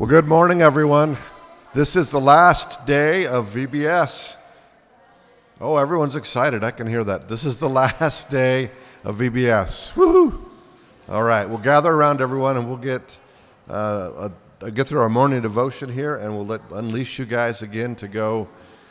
Well, good morning, everyone. This is the last day of VBS. Oh, everyone's excited. I can hear that. This is the last day of VBS. Woohoo! All right, we'll gather around, everyone, and we'll get through our morning devotion here, and we'll unleash you guys again to go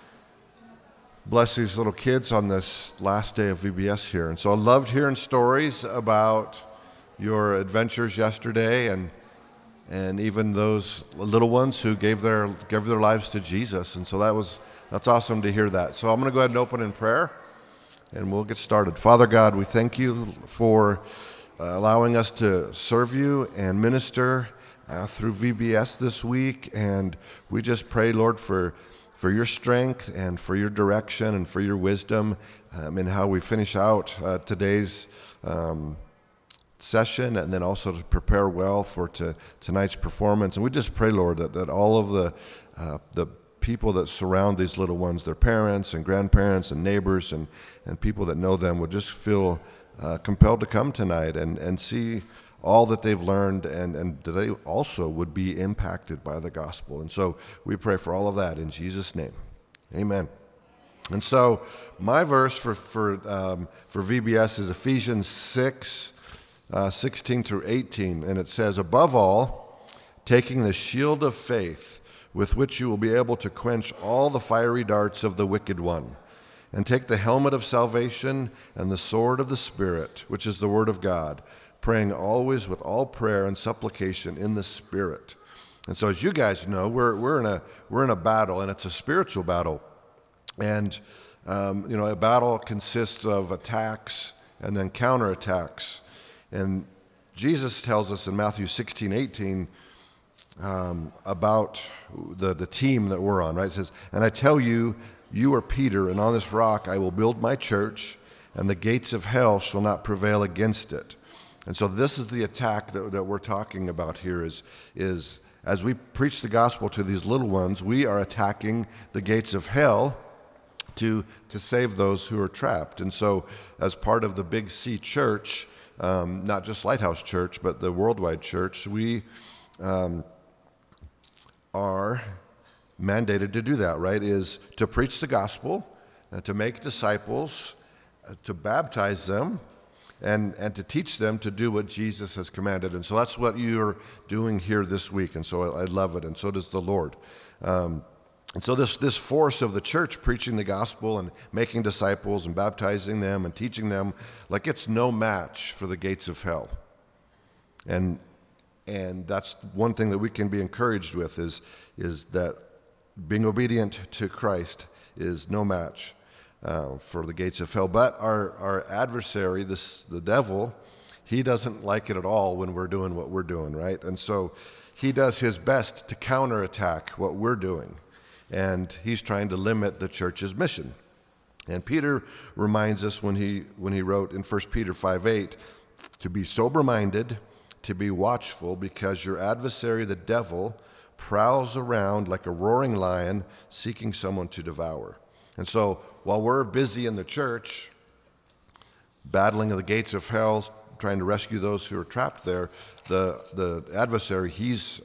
bless these little kids on this last day of VBS here. And so I loved hearing stories about your adventures yesterday, and even those little ones who gave their lives to Jesus. And so that's awesome to hear that. So I'm going to go ahead and open in prayer, and we'll get started. Father God, we thank you for allowing us to serve you and minister through VBS this week. And we just pray, Lord, for your strength and for your direction and for your wisdom in how we finish out today's session, and then also to prepare well for tonight's performance. And we just pray, Lord, that all of the people that surround these little ones, their parents and grandparents and neighbors and people that know them, would just feel compelled to come tonight and see all that they've learned, and that they also would be impacted by the gospel. And so we pray for all of that in Jesus' name. Amen. And so my verse for VBS is Ephesians 6, 16 through 18, and it says, "Above all, taking the shield of faith, with which you will be able to quench all the fiery darts of the wicked one, and take the helmet of salvation and the sword of the Spirit, which is the word of God, praying always with all prayer and supplication in the Spirit." And so, as you guys know, we're in a battle, and it's a spiritual battle. And a battle consists of attacks and then counterattacks. And Jesus tells us in Matthew 16:18 about the team that we're on, right? It says, "And I tell you, you are Peter, and on this rock I will build my church, and the gates of hell shall not prevail against it." And so this is the attack that we're talking about here is as we preach the gospel to these little ones, we are attacking the gates of hell to save those who are trapped. And so as part of the Big C Church, not just Lighthouse Church, but the worldwide church, we are mandated to do that, right? Is to preach the gospel, to make disciples, to baptize them, and to teach them to do what Jesus has commanded. And so that's what you're doing here this week, and so I love it, and so does the Lord. And so this force of the church preaching the gospel and making disciples and baptizing them and teaching them, like, it's no match for the gates of hell. And that's one thing that we can be encouraged with is that being obedient to Christ is no match for the gates of hell. But our adversary, the devil, he doesn't like it at all when we're doing what we're doing, right? And so he does his best to counterattack what we're doing. And he's trying to limit the church's mission. And Peter reminds us when he wrote in 1 Peter 5:8 to be sober-minded, to be watchful, because your adversary, the devil, prowls around like a roaring lion seeking someone to devour. And so while we're busy in the church battling the gates of hell, trying to rescue those who are trapped there, the adversary, he's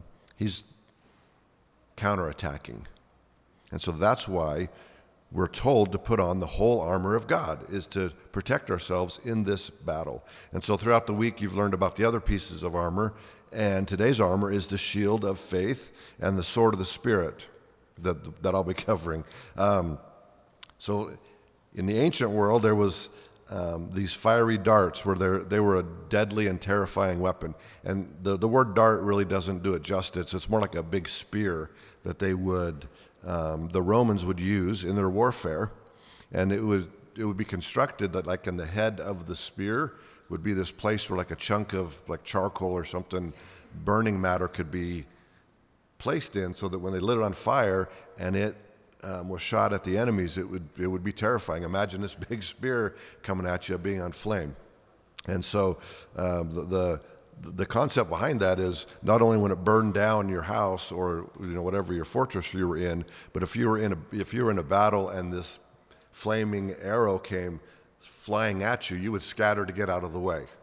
counterattacking. And so that's why we're told to put on the whole armor of God, is to protect ourselves in this battle. And so throughout the week, you've learned about the other pieces of armor, and today's armor is the shield of faith and the sword of the Spirit that I'll be covering. So in the ancient world, there was these fiery darts where they were a deadly and terrifying weapon. And the word dart really doesn't do it justice. It's more like a big spear that the Romans would use in their warfare. And it would be constructed that, like, in the head of the spear would be this place where, like, a chunk of, like, charcoal or something, burning matter could be placed in, so that when they lit it on fire and it was shot at the enemies, it would be terrifying. Imagine this big spear coming at you being on flame. And so the concept behind that is not only when it burned down your house or whatever your fortress you were in, but if you were in a battle and this flaming arrow came flying at you, you would scatter to get out of the way.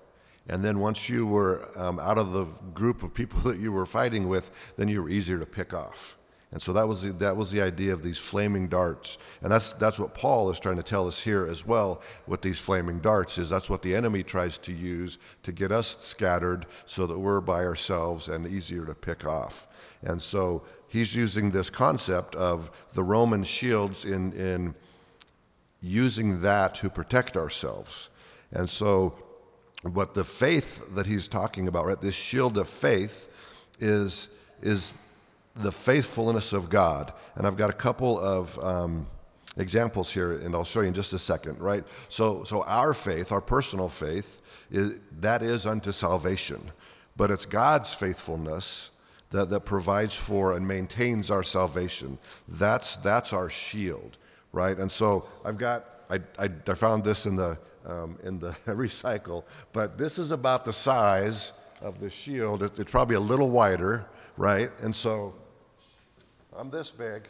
And then once you were out of the group of people that you were fighting with, then you were easier to pick off. And so that was the idea of these flaming darts. And that's what Paul is trying to tell us here as well with these flaming darts, is that's what the enemy tries to use to get us scattered so that we're by ourselves and easier to pick off. And so he's using this concept of the Roman shields in using that to protect ourselves. And so what the faith that he's talking about, right, this shield of faith is the faithfulness of God. And I've got a couple of examples here, and I'll show you in just a second, right? So our faith, our personal faith, that is unto salvation. But it's God's faithfulness that provides for and maintains our salvation. That's our shield, right? And so I found this in the recycle, but this is about the size of the shield. It's probably a little wider, right? And so I'm this big.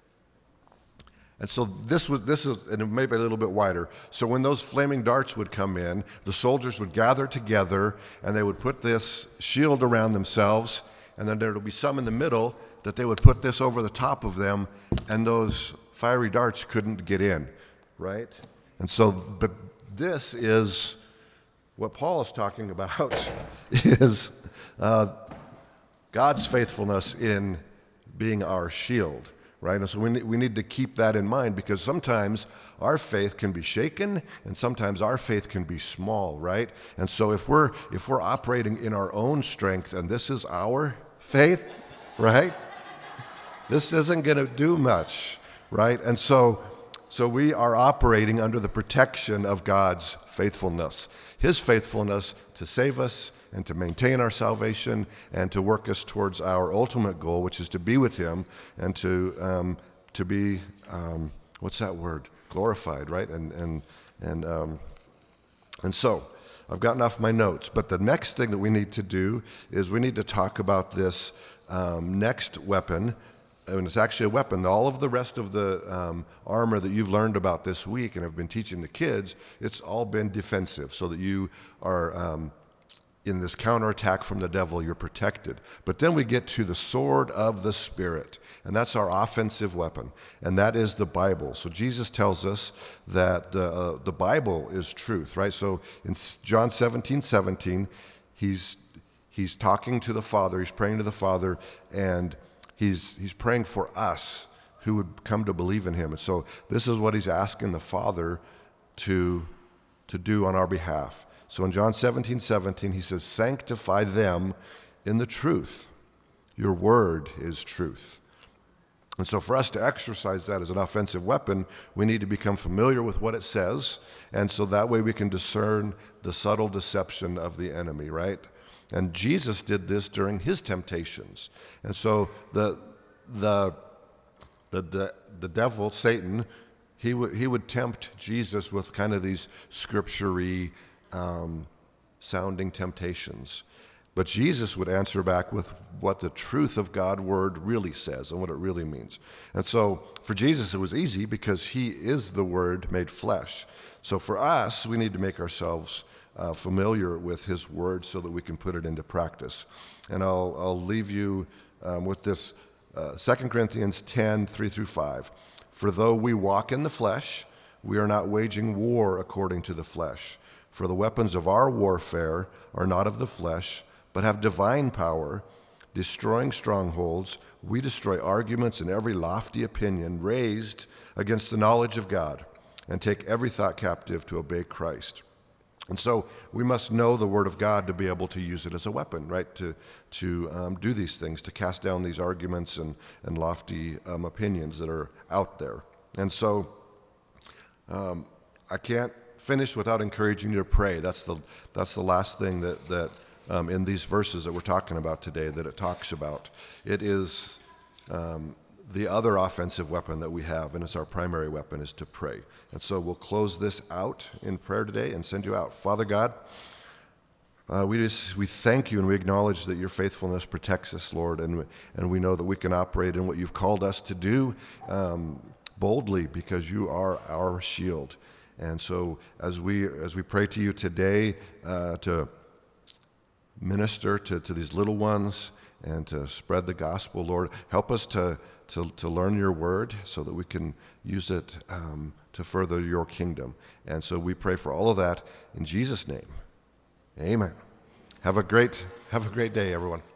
And so this is, and maybe a little bit wider. So when those flaming darts would come in, the soldiers would gather together and they would put this shield around themselves, and then there would be some in the middle that they would put this over the top of them, and those fiery darts couldn't get in, right? And so, but this is what Paul is talking about, is God's faithfulness in being our shield, right? And so we need to keep that in mind, because sometimes our faith can be shaken and sometimes our faith can be small, right? And so if we're operating in our own strength and this is our faith, right? This isn't going to do much, right? And so we are operating under the protection of God's faithfulness, his faithfulness to save us and to maintain our salvation and to work us towards our ultimate goal, which is to be with him and to be, what's that word? Glorified, right? And so I've gotten off my notes, but the next thing that we need to do is we need to talk about this next weapon. And it's actually a weapon. All of the rest of the armor that you've learned about this week and have been teaching the kids, it's all been defensive, so that you are in this counterattack from the devil, you're protected. But then we get to the sword of the Spirit, and that's our offensive weapon, and that is the Bible. So Jesus tells us that the Bible is truth, right? So in John 17:17, he's talking to the Father, he's praying to the Father, and he's praying for us who would come to believe in him. And so this is what he's asking the Father to do on our behalf. So in John 17:17, he says, sanctify them in the truth. Your word is truth. And so for us to exercise that as an offensive weapon, we need to become familiar with what it says, and so that way we can discern the subtle deception of the enemy, right? And Jesus did this during his temptations. And so the devil, Satan, he would tempt Jesus with kind of these scripture-y sounding temptations. But Jesus would answer back with what the truth of God's word really says and what it really means. And so for Jesus, it was easy because he is the word made flesh. So for us, we need to make ourselves familiar with his word so that we can put it into practice. And I'll leave you with this 2 Corinthians 10:3-5. For though we walk in the flesh, we are not waging war according to the flesh. For the weapons of our warfare are not of the flesh, but have divine power, destroying strongholds. We destroy arguments and every lofty opinion raised against the knowledge of God, and take every thought captive to obey Christ. And so we must know the Word of God to be able to use it as a weapon, right? To do these things, to cast down these arguments and lofty opinions that are out there. And so I can't finish without encouraging you to pray. That's the last thing that in these verses that we're talking about today that it talks about. It is the other offensive weapon that we have, and it's our primary weapon, is to pray. And so we'll close this out in prayer today and send you out. Father God, we thank you and we acknowledge that your faithfulness protects us, Lord, and we know that we can operate in what you've called us to do boldly because you are our shield. And so as we pray to you today to minister to these little ones and to spread the gospel, Lord. Help us to learn your word so that we can use it to further your kingdom. And so we pray for all of that in Jesus' name. Amen. Have a great day, everyone.